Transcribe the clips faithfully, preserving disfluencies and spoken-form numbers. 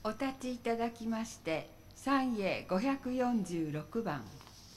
お立ちいただきまして、三詠ごひゃくよんじゅうろくばん。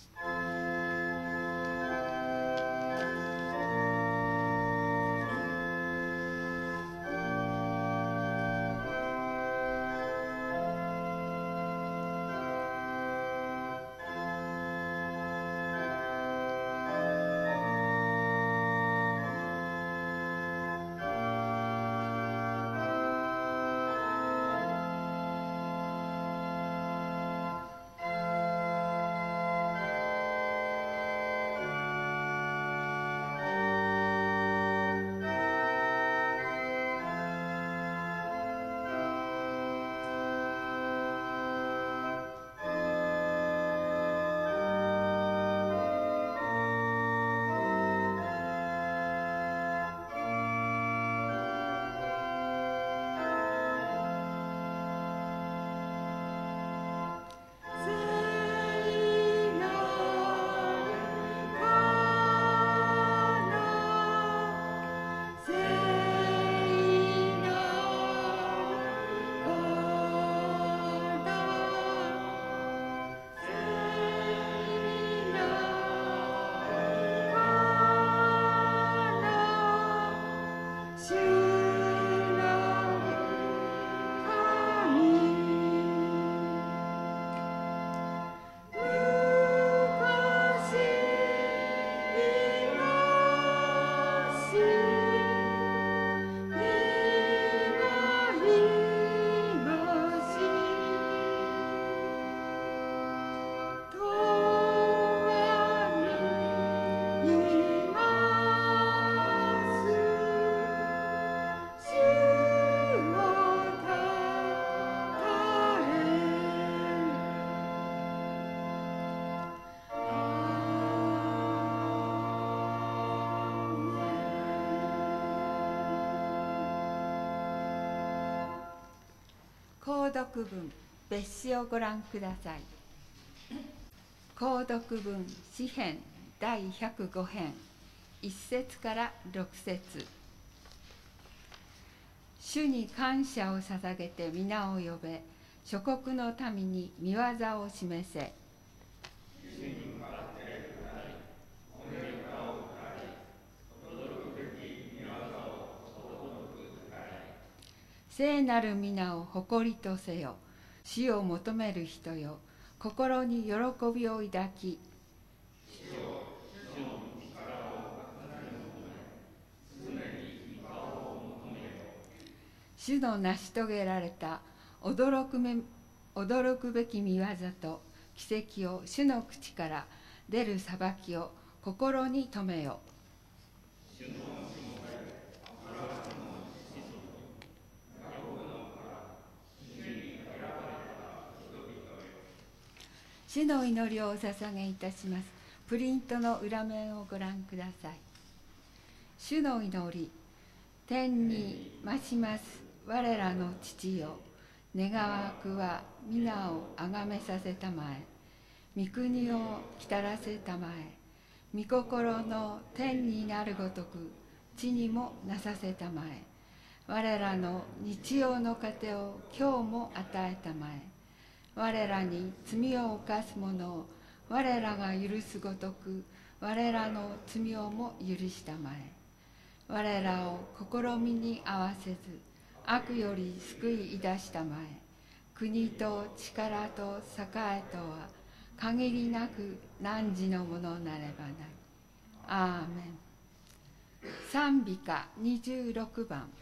購読文別詩をご覧ください。購読文詩編だいひゃくごへんいっせつからろくせつ。主に感謝を捧げて皆を呼べ、諸国の民に御業を示せ。聖なる皆を誇りとせよ。死を求める人よ、心に喜びを抱き。主の成し遂げられた驚くめ驚くべき御業と奇跡を、主の口から出る裁きを心に留めよ。主の祈りをお捧げいたします。プリントの裏面をご覧ください。主の祈り。天に増します我らの父よ、願わくは皆をあがめさせたまえ。御国をきたらせたまえ。御心の天になるごとく地にもなさせたまえ。我らの日曜の糧を今日も与えたまえ。我らに罪を犯す者を我らが許すごとく我らの罪をも許したまえ。我らを試みに合わせず悪より救い出したまえ。国と力と栄えとは限りなく汝のものなればない。アーメン。賛美歌にじゅうろくばん。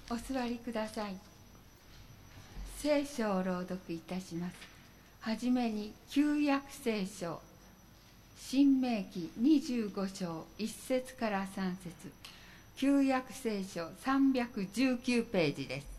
お座りください。聖書を朗読いたします。はじめに旧約聖書新明記にじゅうご章いち節からさん節、旧約聖書さんびゃくじゅうきゅうページです。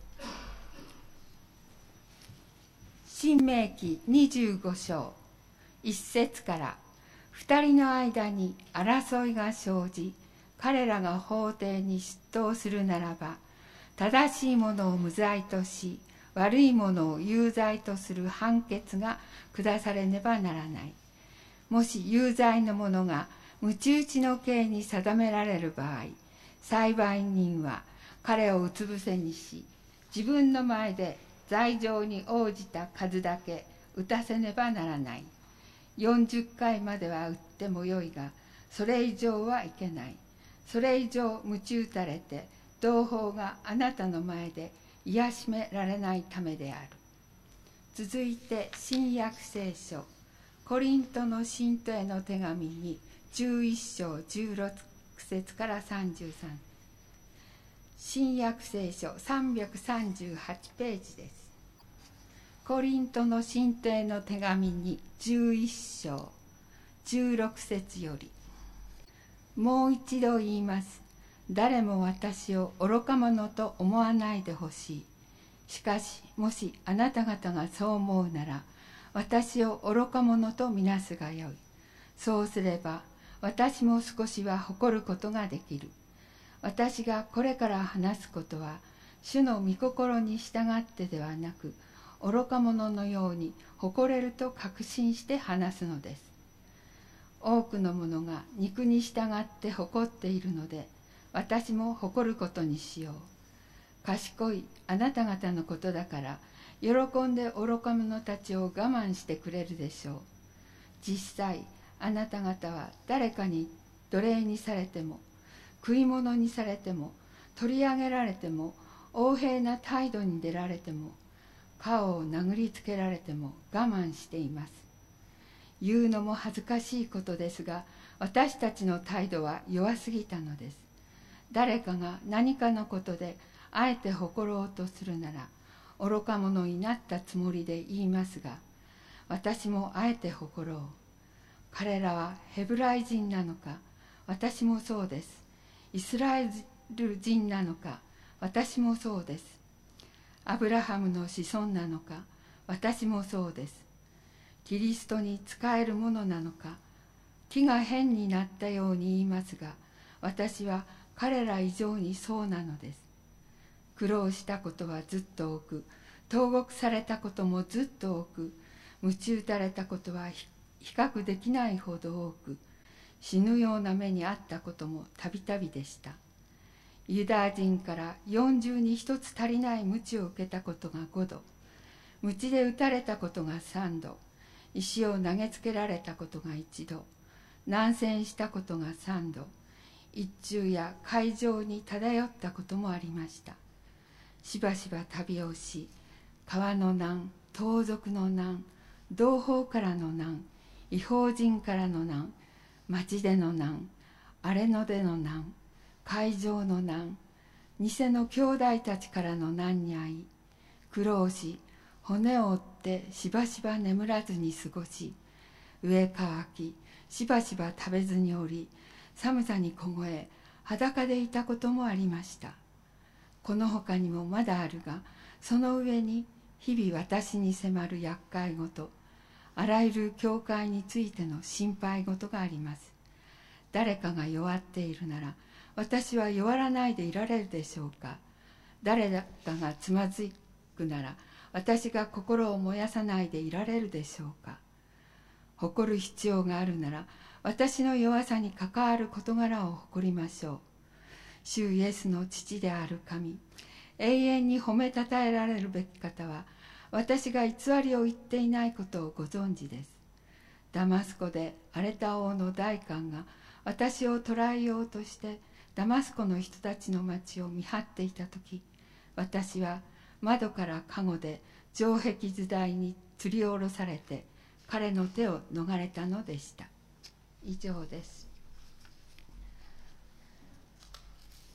新明記にじゅうご章いち節から、二人の間に争いが生じ、彼らが法廷に出頭するならば、正しいものを無罪とし、悪いものを有罪とする判決が下されねばならない。もし有罪の者が鞭打ちの刑に定められる場合、裁判人は彼をうつ伏せにし、自分の前で罪状に応じた数だけ打たせねばならない。よんじゅっかいまでは打ってもよいが、それ以上はいけない。それ以上鞭打たれて同胞があなたの前で癒しめられないためである。続いて新約聖書コリントの信徒への手紙にじゅういち章じゅうろく節からさんじゅうさん、新約聖書さんびゃくさんじゅうはちページです。コリントの信徒への手紙にじゅういち章じゅうろく節より、もう一度言います。誰も私を愚か者と思わないでほしい。しかし、もしあなた方がそう思うなら、私を愚か者とみなすがよい。そうすれば、私も少しは誇ることができる。私がこれから話すことは、主の御心に従ってではなく、愚か者のように誇れると確信して話すのです。多くの者が肉に従って誇っているので、私も誇ることにしよう。賢いあなた方のことだから、喜んで愚か者たちを我慢してくれるでしょう。実際、あなた方は誰かに奴隷にされても、食い物にされても、取り上げられても、横柄な態度に出られても、顔を殴りつけられても我慢しています。言うのも恥ずかしいことですが、私たちの態度は弱すぎたのです。誰かが何かのことであえて誇ろうとするなら、愚か者になったつもりで言いますが、私もあえて誇ろう。彼らはヘブライ人なのか、私もそうです。イスラエル人なのか、私もそうです。アブラハムの子孫なのか、私もそうです。キリストに仕えるものなのか、木が変になったように言いますが、私は彼ら以上にそうなのです。苦労したことはずっと多く、投獄されたこともずっと多く、鞭打たれたことは比較できないほど多く、死ぬような目にあったこともたびたびでした。ユダヤ人から四重に一つ足りない鞭を受けたことが五度、鞭で打たれたことが三度、石を投げつけられたことが一度、難戦したことが三度、一昼や海上に漂ったこともありました。しばしば旅をし、川の難、盗賊の難、同胞からの難、異邦人からの難、町での難、荒れ野での難、海上の難、偽の兄弟たちからの難に遭い、苦労し、骨を折ってしばしば眠らずに過ごし、飢え渇き、しばしば食べずにおり、寒さに凍え、裸でいたこともありました。この他にもまだあるが、その上に日々私に迫る厄介事、あらゆる教会についての心配事があります。誰かが弱っているなら、私は弱らないでいられるでしょうか。誰かがつまずくなら、私が心を燃やさないでいられるでしょうか。誇る必要があるなら、私の弱さに関わる事柄を誇りましょう。主イエスの父である神、永遠に褒めたたえられるべき方は、私が偽りを言っていないことをご存知です。ダマスコで荒れた王の大官が私を捕らえようとして、ダマスコの人たちの町を見張っていたとき、私は窓から籠で城壁図台に吊り下ろされて、彼の手を逃れたのでした。以上です。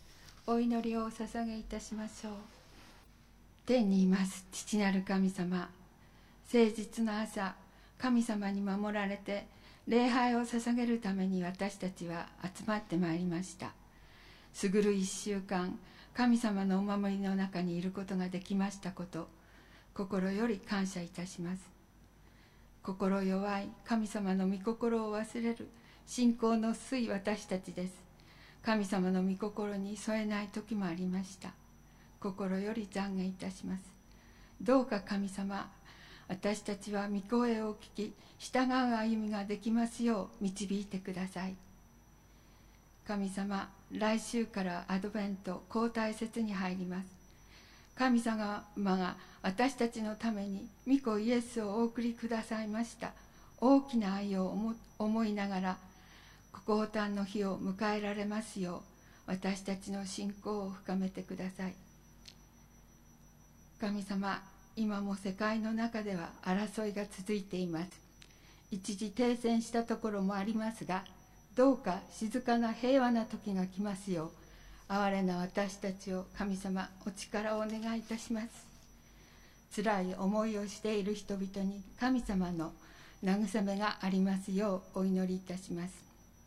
お祈りをお捧げいたしましょう。天にいます父なる神様、誠実の朝、神様に守られて礼拝を捧げるために私たちは集まってまいりました。すぐる一週間、神様のお守りの中にいることができましたこと、心より感謝いたします。心弱い神様の御心を忘れる信仰の薄い私たちです。神様の御心に添えない時もありました。心より懺悔いたします。どうか神様、私たちは御声を聞き従う歩みができますよう導いてください。神様、来週からアドベント交代節に入ります。神様が私たちのために御子イエスをお送りくださいました大きな愛を思いながらご降誕の日を迎えられますよう、私たちの信仰を深めてください。神様、今も世界の中では争いが続いています。一時停戦したところもありますが、どうか静かな平和な時が来ますよう、哀れな私たちを神様お力をお願いいたします。辛い思いをしている人々に神様の慰めがありますようお祈りいたします。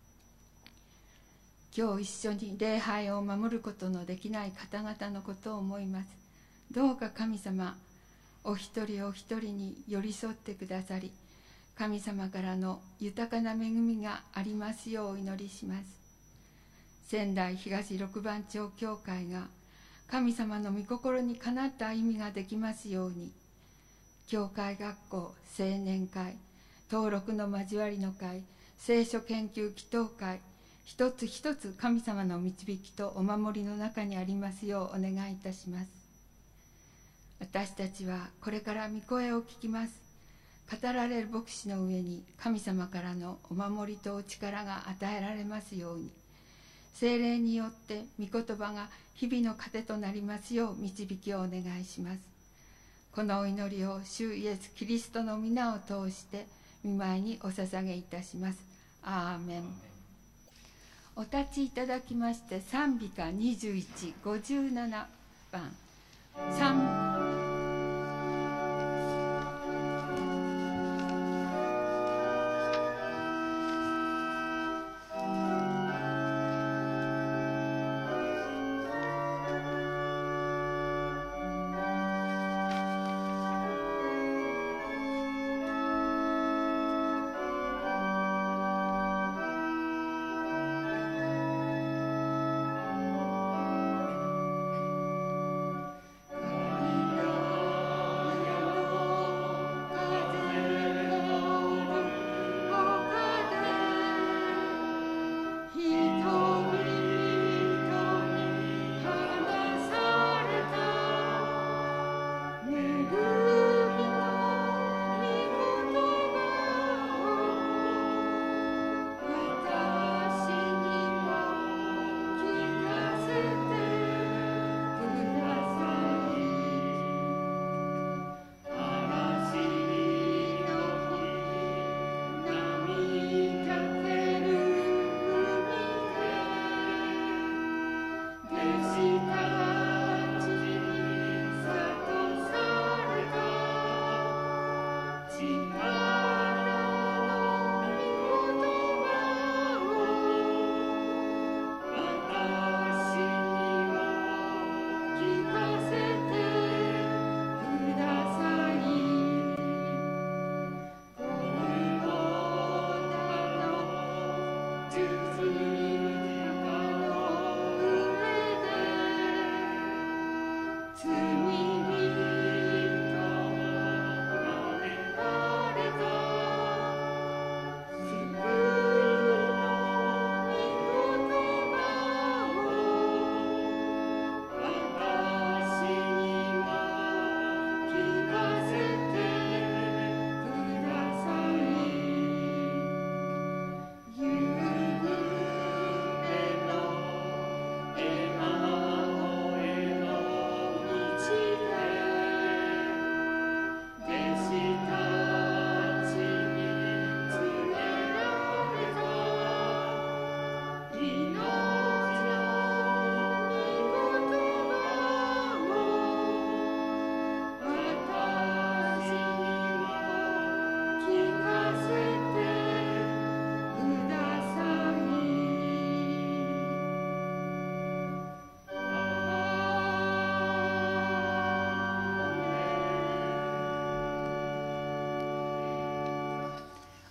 今日一緒に礼拝を守ることのできない方々のことを思います。どうか神様、お一人お一人に寄り添ってくださり、神様からの豊かな恵みがありますようお祈りします。仙台東六番町教会が神様の御心にかなった歩みができますように、教会学校、青年会、登録の交わりの会、聖書研究祈祷会、一つ一つ神様の導きとお守りの中にありますようお願いいたします。私たちはこれから御声を聞きます。語られる牧師の上に神様からのお守りとお力が与えられますように、聖霊によって御言葉が日々の糧となりますよう導きをお願いします。このお祈りを主イエスキリストの皆を通して御前にお捧げいたします。アーメン。お立ちいただきまして賛美歌にじゅういち、ごじゅうななばん賛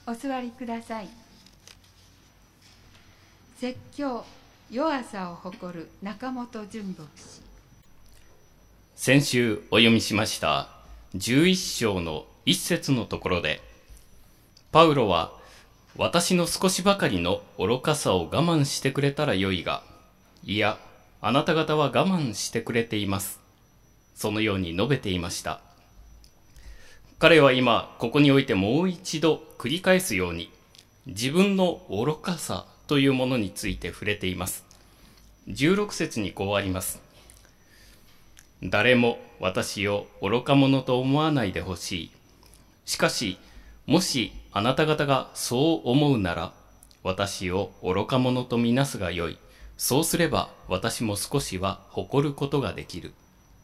お座りください。説教弱さを誇る中本純牧師。 先週お読みしましたじゅういっ章の一節のところで、パウロは私の少しばかりの愚かさを我慢してくれたらよいが、いや、あなた方は我慢してくれています。そのように述べていました。彼は今、ここにおいてもう一度繰り返すように、自分の愚かさというものについて触れています。じゅうろく節にこうあります。誰も私を愚か者と思わないでほしい。しかし、もしあなた方がそう思うなら、私を愚か者とみなすがよい。そうすれば私も少しは誇ることができる。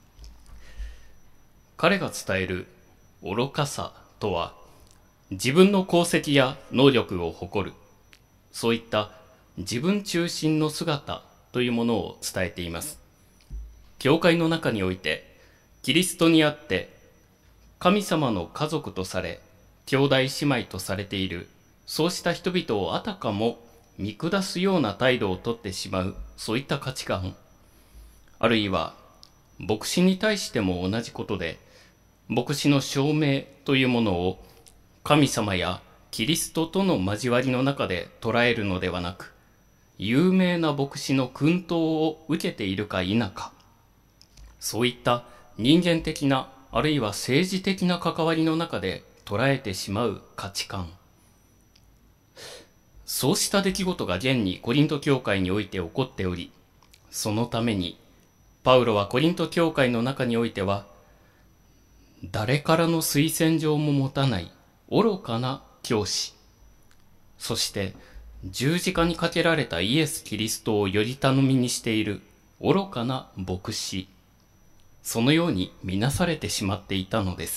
彼が伝える愚かさとは、自分の功績や能力を誇る、そういった自分中心の姿というものを伝えています。教会の中において、キリストにあって神様の家族とされ、兄弟姉妹とされている、そうした人々をあたかも見下すような態度をとってしまう、そういった価値観、あるいは牧師に対しても同じことで、牧師の証明というものを神様やキリストとの交わりの中で捉えるのではなく、有名な牧師の薫陶を受けているか否か、そういった人間的なあるいは政治的な関わりの中で捉えてしまう価値観、そうした出来事が現にコリント教会において起こっており、そのためにパウロはコリント教会の中においては、誰からの推薦状も持たない愚かな教師、そして十字架にかけられたイエス・キリストをより頼みにしている愚かな牧師、そのように見なされてしまっていたのです。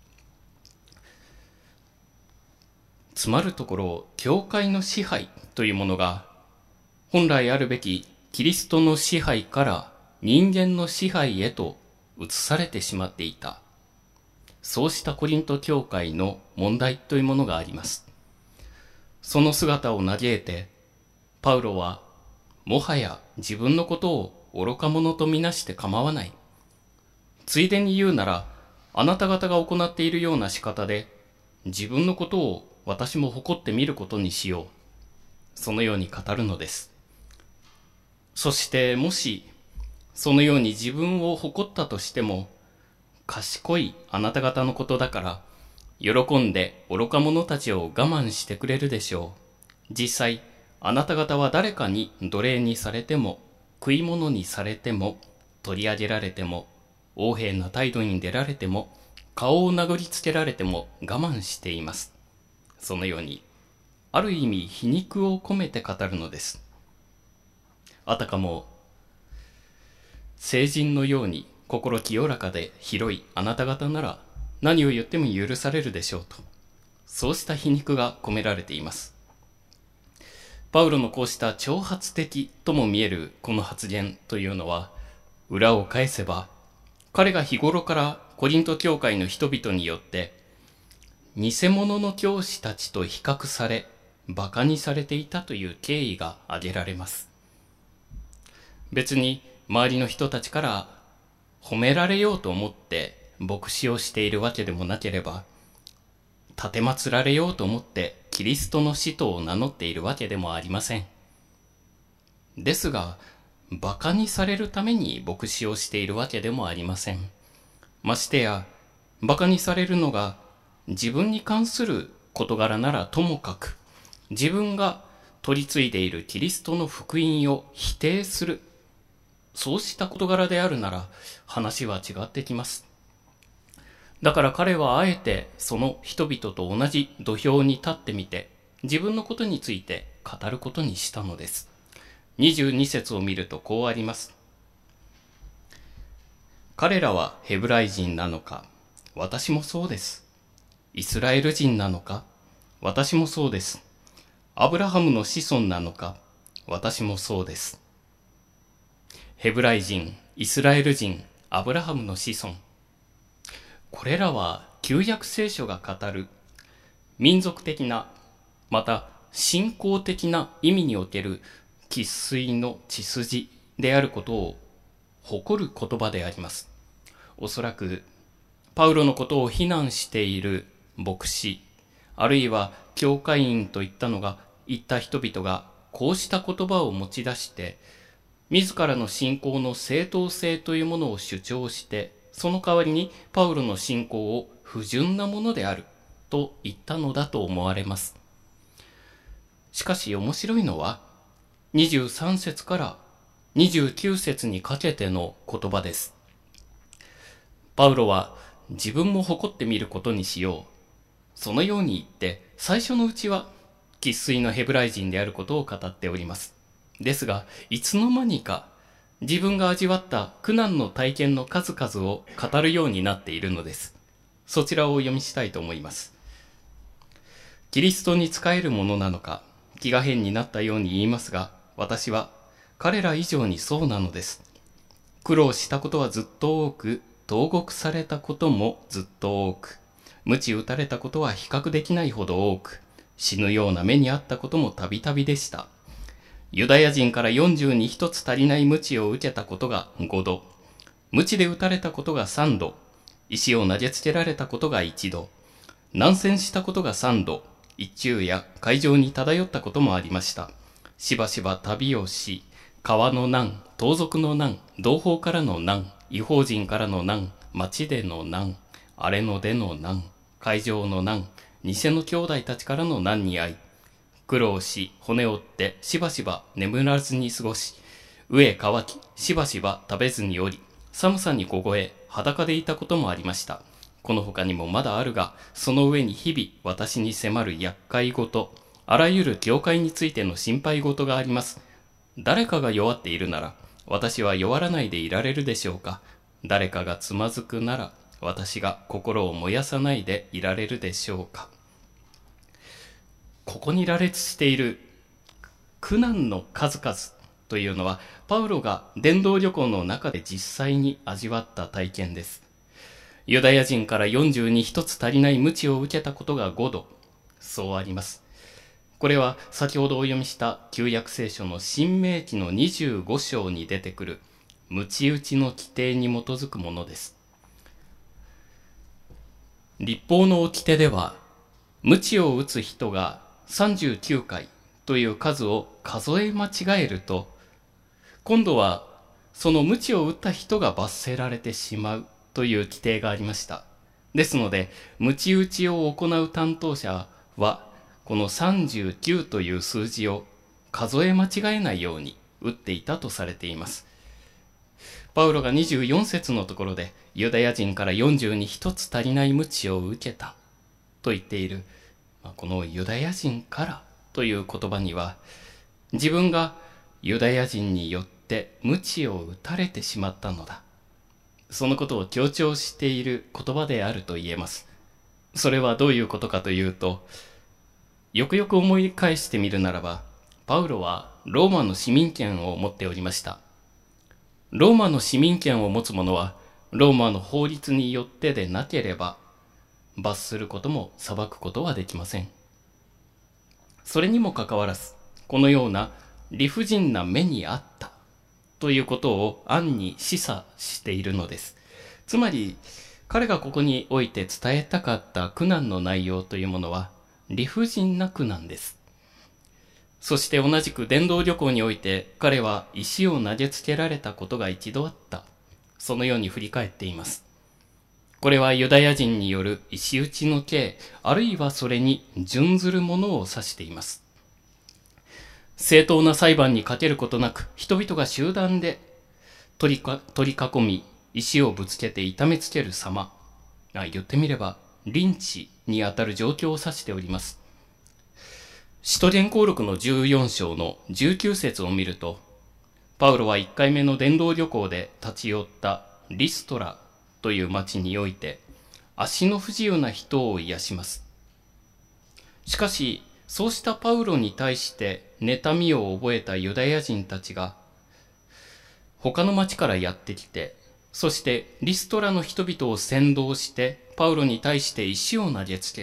つまるところ、教会の支配というものが本来あるべきキリストの支配から人間の支配へと移されてしまっていた。そうしたコリント教会の問題というものがあります。その姿を嘆いて、パウロはもはや自分のことを愚か者とみなして構わない。ついでに言うなら、あなた方が行っているような仕方で、自分のことを私も誇ってみることにしよう。そのように語るのです。そしてもし、そのように自分を誇ったとしても、賢いあなた方のことだから、喜んで愚か者たちを我慢してくれるでしょう。実際、あなた方は誰かに奴隷にされても、食い物にされても、取り上げられても、横柄な態度に出られても、顔を殴りつけられても我慢しています。そのように、ある意味皮肉を込めて語るのです。あたかも、聖人のように心清らかで広いあなた方なら何を言っても許されるでしょうと、そうした皮肉が込められています。パウロのこうした挑発的とも見えるこの発言というのは、裏を返せば、彼が日頃からコリント教会の人々によって偽物の教師たちと比較され、馬鹿にされていたという経緯が挙げられます。別に周りの人たちから褒められようと思って牧師をしているわけでもなければ、奉られようと思ってキリストの使徒を名乗っているわけでもありません。ですが、馬鹿にされるために牧師をしているわけでもありません。ましてや、馬鹿にされるのが自分に関する事柄ならともかく、自分が取り継いでいるキリストの福音を否定する、そうした事柄であるなら話は違ってきます。だから彼はあえてその人々と同じ土俵に立ってみて、自分のことについて語ることにしたのです。にじゅうに節を見るとこうあります。彼らはヘブライ人なのか、私もそうです。イスラエル人なのか、私もそうです。アブラハムの子孫なのか、私もそうです。ヘブライ人、イスラエル人、アブラハムの子孫。これらは旧約聖書が語る民族的な、また信仰的な意味における生粋の血筋であることを誇る言葉であります。おそらくパウロのことを非難している牧師、あるいは教会員といったのが言った人々がこうした言葉を持ち出して、自らの信仰の正当性というものを主張して、その代わりにパウロの信仰を不純なものであると言ったのだと思われます。しかし面白いのは、にじゅうさん節からにじゅうきゅう節にかけての言葉です。パウロは自分も誇ってみることにしよう。そのように言って、最初のうちは生粋のヘブライ人であることを語っております。ですが、いつの間にか自分が味わった苦難の体験の数々を語るようになっているのです。そちらをお読みしたいと思います。キリストに仕えるものなのか、気が変になったように言いますが、私は彼ら以上にそうなのです。苦労したことはずっと多く、投獄されたこともずっと多く、鞭打たれたことは比較できないほど多く、死ぬような目にあったこともたびたびでした。ユダヤ人からよんじゅうに一つ足りない鞭を受けたことがごど、鞭で打たれたことがさんど、石を投げつけられたことがいちど、難戦したことがさんど、一昼夜海上に漂ったこともありました。しばしば旅をし、川の難、盗賊の難、同胞からの難、異邦人からの難、町での難、荒れ野での難、海上の難、偽の兄弟たちからの難に遭い、苦労し、骨折って、しばしば眠らずに過ごし、飢え乾き、しばしば食べずにおり、寒さに凍え、裸でいたこともありました。この他にもまだあるが、その上に日々私に迫る厄介事、あらゆる教会についての心配事があります。誰かが弱っているなら、私は弱らないでいられるでしょうか。誰かがつまずくなら、私が心を燃やさないでいられるでしょうか。ここに羅列している苦難の数々というのは、パウロが伝道旅行の中で実際に味わった体験です。ユダヤ人からよんじゅうに一つ足りない鞭を受けたことがごど、そうあります。これは先ほどお読みした旧約聖書の新明記のにじゅうご章に出てくる鞭打ちの規定に基づくものです。律法の掟では、鞭を打つ人がさんじゅうきゅうかいという数を数え間違えると、今度はその鞭を打った人が罰せられてしまうという規定がありました。ですので、鞭打ちを行う担当者は、このさんじゅうきゅうという数字を数え間違えないように打っていたとされています。パウロがにじゅうよん節のところで、ユダヤ人からよんじゅうに一つ足りない鞭を受けたと言っている、このユダヤ人からという言葉には、自分がユダヤ人によって鞭を打たれてしまったのだ、そのことを強調している言葉であると言えます。それはどういうことかというと、よくよく思い返してみるならば、パウロはローマの市民権を持っておりました。ローマの市民権を持つ者は、ローマの法律によってでなければ、罰することも裁くことはできません。それにもかかわらず、このような理不尽な目にあったということを暗に示唆しているのです。つまり、彼がここにおいて伝えたかった苦難の内容というものは、理不尽な苦難です。そして同じく伝道旅行において、彼は石を投げつけられたことが一度あった。そのように振り返っています。これはユダヤ人による石打ちの刑、あるいはそれに準ずるものを指しています。正当な裁判にかけることなく、人々が集団で取りか取り囲み、石をぶつけて痛めつける様。あ、言ってみれば、リンチにあたる状況を指しております。使徒伝行録のじゅうよん章のじゅうきゅう節を見ると、パウロはいっかいめの伝道旅行で立ち寄ったリストラという町において、足の不自由な人を癒します。しかし、そうしたパウロに対して妬みを覚えたユダヤ人たちが、他の町からやってきて、そしてリストラの人々を扇動して、パウロに対して石を投げつける。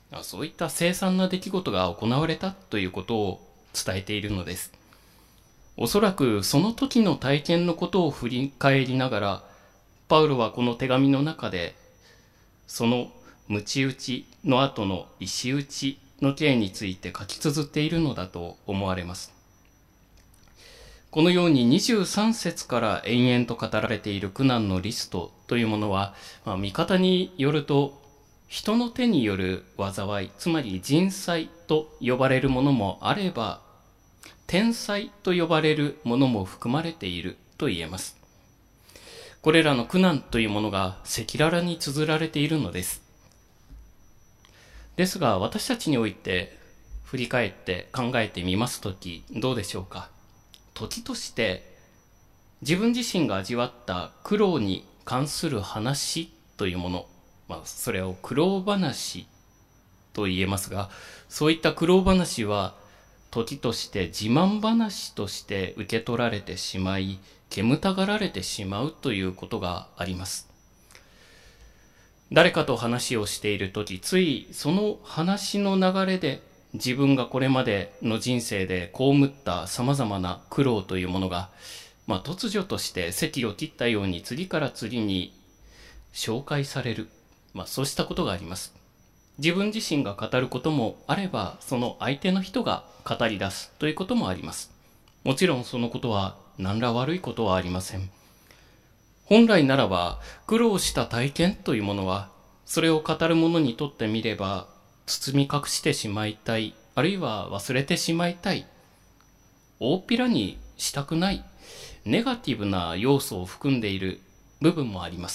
そういった凄惨な出来事が行われたということを伝えているのです。おそらくその時の体験のことを振り返りながら、パウロはこの手紙の中で、その鞭打ちの後の石打ちの刑について書き綴っているのだと思われます。このようににじゅうさん節から延々と語られている苦難のリストというものは、まあ、見方によると人の手による災い、つまり人災と呼ばれるものもあれば、天災と呼ばれるものも含まれていると言えます。これらの苦難というものが赤裸々に綴られているのです。ですが私たちにおいて振り返って考えてみますとき、どうでしょうか。時として自分自身が味わった苦労に関する話というもの、まあ、それを苦労話と言えますが、そういった苦労話は時として自慢話として受け取られてしまい、煙たがられてしまうということがあります。誰かと話をしているとき、ついその話の流れで自分がこれまでの人生で被った様々な苦労というものが、まあ、突如として堰を切ったように次から次に紹介される、まあ、そうしたことがあります。自分自身が語ることもあれば、その相手の人が語り出すということもあります。もちろんそのことは何ら悪いことはありません。本来ならば苦労した体験というものは、それを語る者にとってみれば包み隠してしまいたい、あるいは忘れてしまいたい、大っぴらにしたくない、ネガティブな要素を含んでいる部分もあります。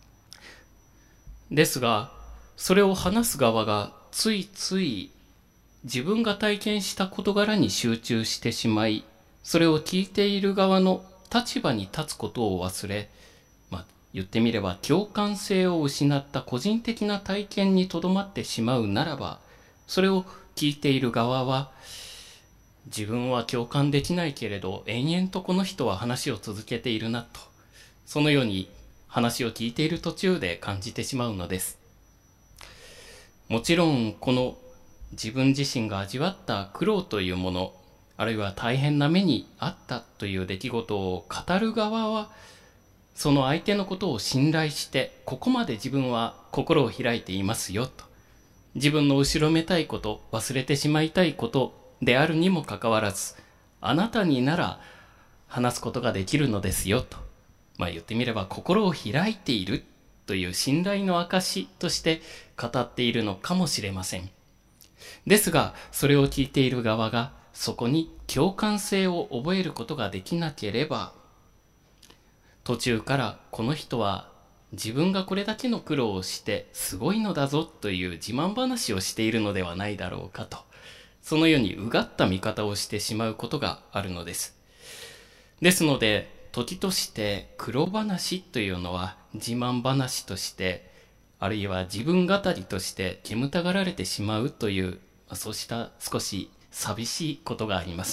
ですがそれを話す側がついつい自分が体験した事柄に集中してしまい、それを聞いている側の立場に立つことを忘れ、まあ、言ってみれば共感性を失った個人的な体験にとどまってしまうならば、それを聞いている側は、自分は共感できないけれど延々とこの人は話を続けているなと、そのように話を聞いている途中で感じてしまうのです。もちろんこの自分自身が味わった苦労というもの、あるいは大変な目にあったという出来事を語る側は、その相手のことを信頼して、ここまで自分は心を開いていますよと、自分の後ろめたいこと、忘れてしまいたいことであるにもかかわらず、あなたになら話すことができるのですよと、まあ言ってみれば心を開いているという信頼の証として語っているのかもしれません。ですがそれを聞いている側がそこに共感性を覚えることができなければ、途中からこの人は自分がこれだけの苦労をしてすごいのだぞという自慢話をしているのではないだろうかと、そのようにうがった見方をしてしまうことがあるのです。ですので時として苦労話というのは自慢話として、あるいは自分語りとして煙たがられてしまうという、そうした少し寂しいことがあります。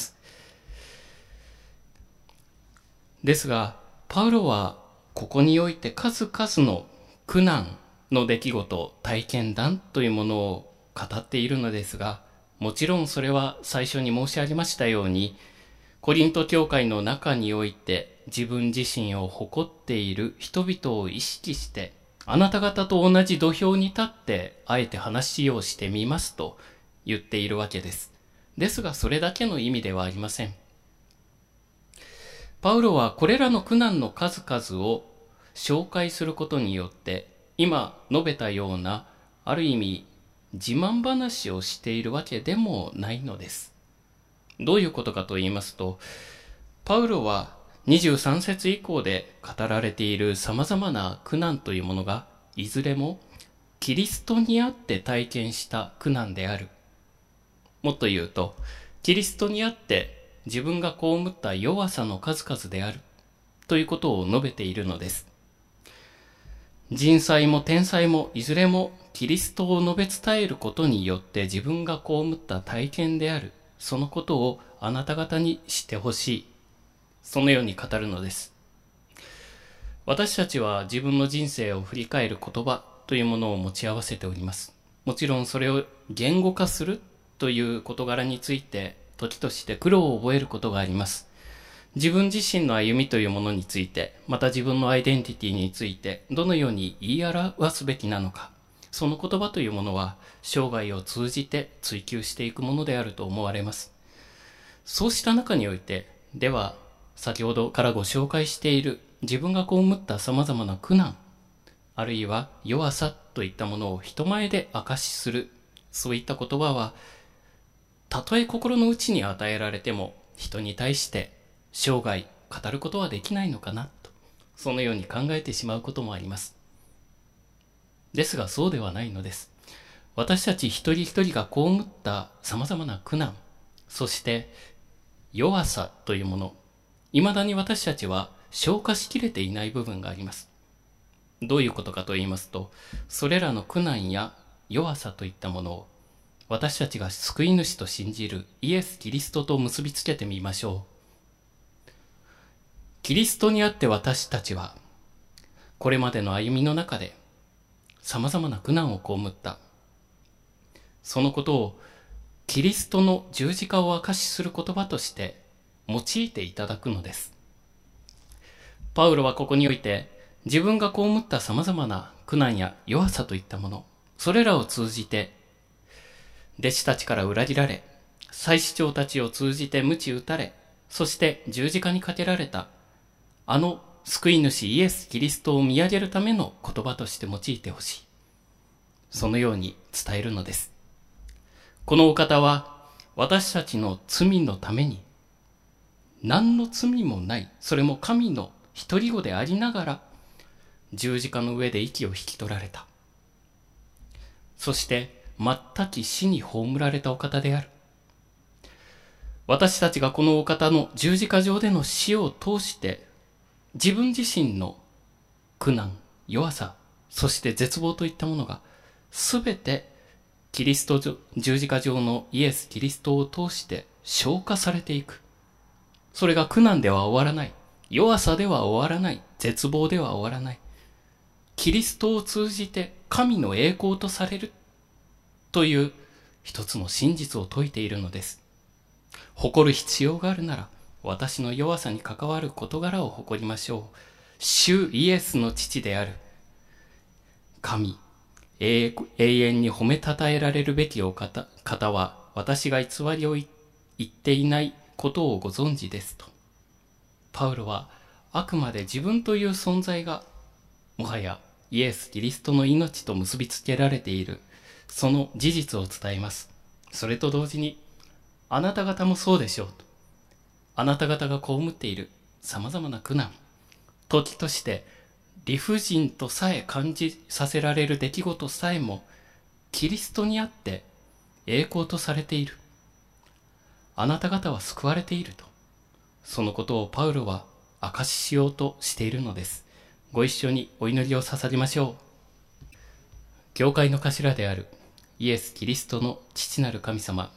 ですがパウロはここにおいて数々の苦難の出来事、体験談というものを語っているのですが、もちろんそれは最初に申し上げましたように、コリント教会の中において自分自身を誇っている人々を意識して、あなた方と同じ土俵に立ってあえて話をしてみますと言っているわけです。ですがそれだけの意味ではありません。パウロはこれらの苦難の数々を紹介することによって、今述べたようなある意味自慢話をしているわけでもないのです。どういうことかと言いますと、パウロはにじゅうさん節以降で語られている様々な苦難というものが、いずれもキリストにあって体験した苦難である。もっと言うと、キリストにあって自分が被った弱さの数々であるということを述べているのです。人災も天災もいずれもキリストを述べ伝えることによって自分が被った体験である。そのことをあなた方に知ってほしい。そのように語るのです。私たちは自分の人生を振り返る言葉というものを持ち合わせております。 もちろんそれを言語化するという事柄について時として苦労を覚えることがあります。自分自身の歩みというものについて、また自分のアイデンティティについてどのように言い表すべきなのか、その言葉というものは生涯を通じて追求していくものであると思われます。そうした中において、では先ほどからご紹介している自分が被った様々な苦難、あるいは弱さといったものを人前で証しする、そういった言葉は、たとえ心の内に与えられても人に対して生涯語ることはできないのかなと、そのように考えてしまうこともあります。ですがそうではないのです。私たち一人一人が被った様々な苦難、そして弱さというもの、未だに私たちは消化しきれていない部分があります。どういうことかと言いますと、それらの苦難や弱さといったものを私たちが救い主と信じるイエス・キリストと結びつけてみましょう。キリストにあって私たちはこれまでの歩みの中で様々な苦難を被った。そのことをキリストの十字架を証しする言葉として用いていただくのです。パウロはここにおいて自分が被った様々な苦難や弱さといったもの、それらを通じて弟子たちから裏切られ、祭司長たちを通じて鞭打たれ、そして十字架にかけられたあの救い主イエス・キリストを見上げるための言葉として用いてほしい。そのように伝えるのです。このお方は私たちの罪のために何の罪もない、それも神の一人子でありながら十字架の上で息を引き取られた。そして全き死に葬られたお方である。私たちがこのお方の十字架上での死を通して自分自身の苦難、弱さ、そして絶望といったものがすべてキリスト十字架上のイエス・キリストを通して消化されていく。それが苦難では終わらない。弱さでは終わらない。絶望では終わらない。キリストを通じて神の栄光とされるという一つの真実を説いているのです。誇る必要があるなら私の弱さに関わる事柄を誇りましょう。主イエスの父である神、永遠に褒めたたえられるべきお方、方は私が偽りを言っていないことをご存知ですと。パウロはあくまで自分という存在がもはやイエス・キリストの命と結びつけられている、その事実を伝えます。それと同時にあなた方もそうでしょうと。あなた方が被っている様々な苦難、時として理不尽とさえ感じさせられる出来事さえもキリストにあって栄光とされている。あなた方は救われていると。そのことをパウロは証ししようとしているのです。ご一緒にお祈りを捧げましょう。教会の頭であるイエス・キリストの父なる神様、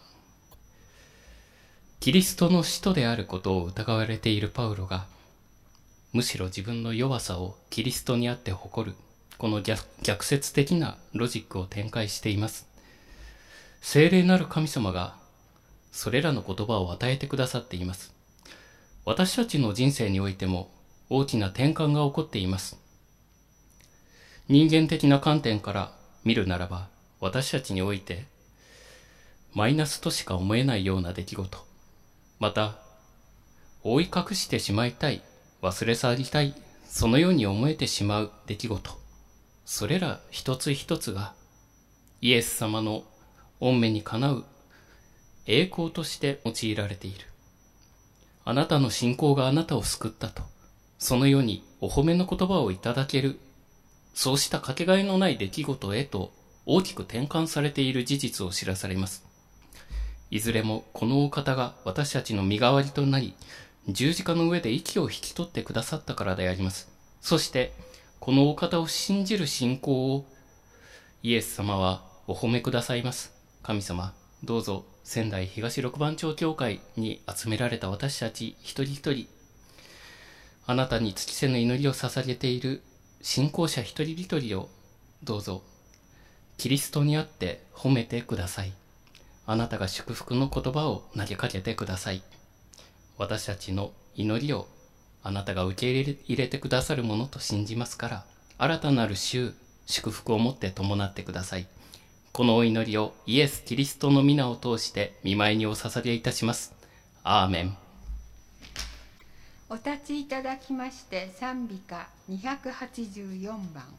キリストの使徒であることを疑われているパウロが、むしろ自分の弱さをキリストにあって誇る、この 逆, 逆説的なロジックを展開しています。聖霊なる神様がそれらの言葉を与えてくださっています。私たちの人生においても大きな転換が起こっています。人間的な観点から見るならば、私たちにおいてマイナスとしか思えないような出来事、また覆い隠してしまいたい、忘れ去りたい、そのように思えてしまう出来事、それら一つ一つがイエス様の御目にかなう栄光として用いられている。あなたの信仰があなたを救ったと、そのようにお褒めの言葉をいただける、そうしたかけがえのない出来事へと大きく転換されている事実を知らされます。いずれもこのお方が私たちの身代わりとなり、十字架の上で息を引き取ってくださったからであります。そしてこのお方を信じる信仰をイエス様はお褒めくださいます。神様、どうぞ仙台東六番町教会に集められた私たち一人一人、あなたに尽きせぬ祈りを捧げている信仰者一人一人をどうぞキリストにあって褒めてください。あなたが祝福の言葉を投げかけてください。私たちの祈りをあなたが受け入れてくださるものと信じますから、新たなる祝福をもって伴ってください。このお祈りをイエス・キリストの皆を通して御前にお捧げいたします。アーメン。 お立ちいただきまして賛美歌にひゃくはちじゅうよんばん。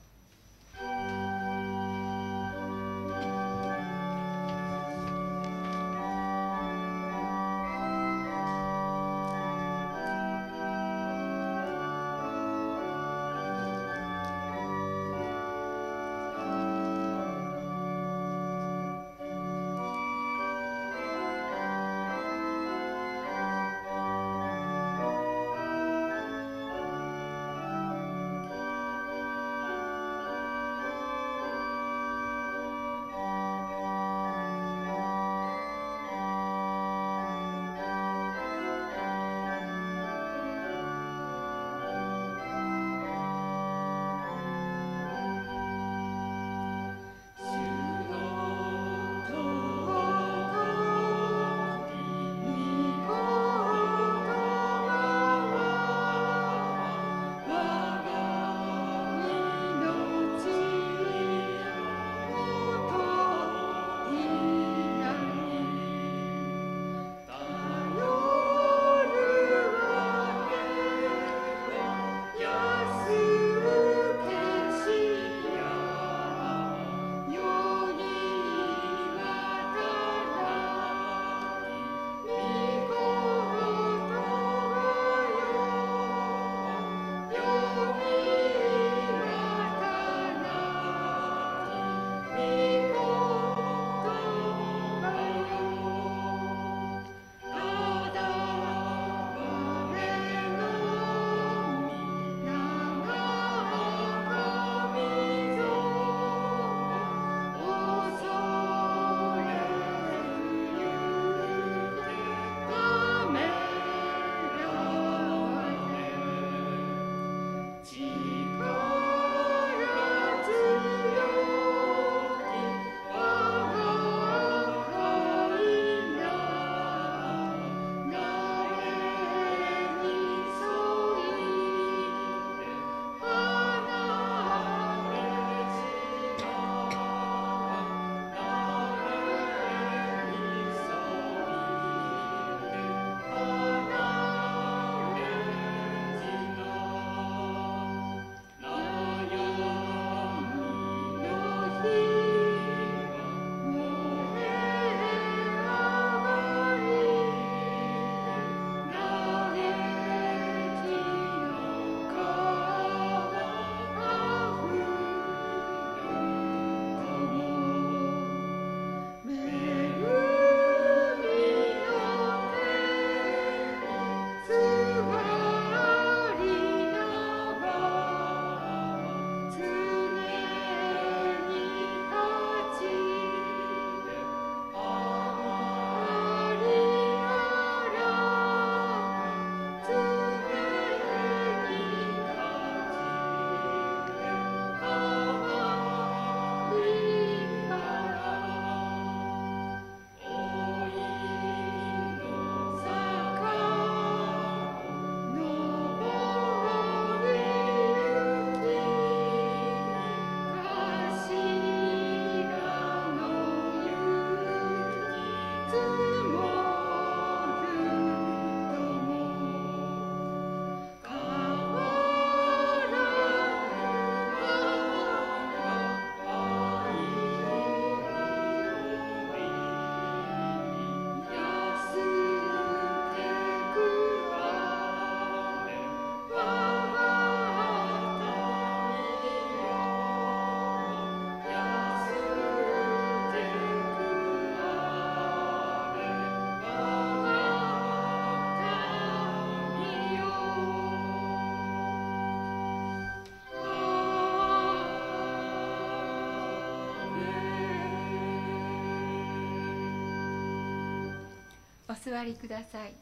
お座りください。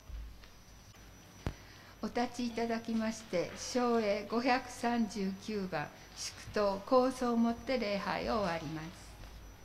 お立ちいただきまして唱詠ごひゃくさんじゅうきゅうばん祝祷構想をもって礼拝を終わります。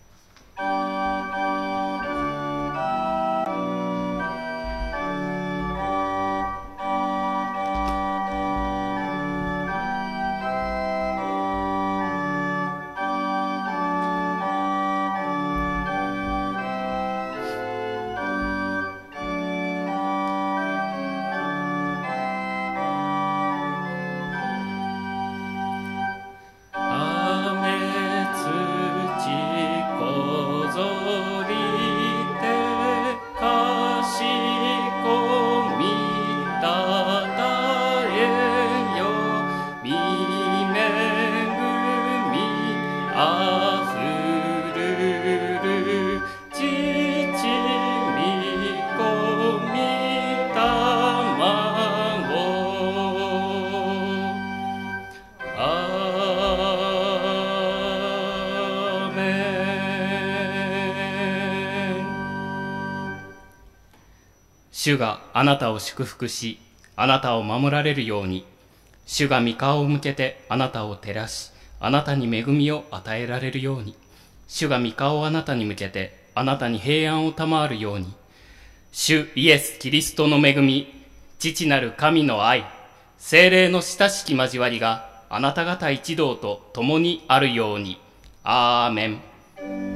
主があなたを祝福し、あなたを守られるように。主が御顔を向けてあなたを照らし、あなたに恵みを与えられるように。主が御顔をあなたに向けてあなたに平安を賜るように。主イエス・キリストの恵み、父なる神の愛、聖霊の親しき交わりがあなた方一同と共にあるように。アーメン。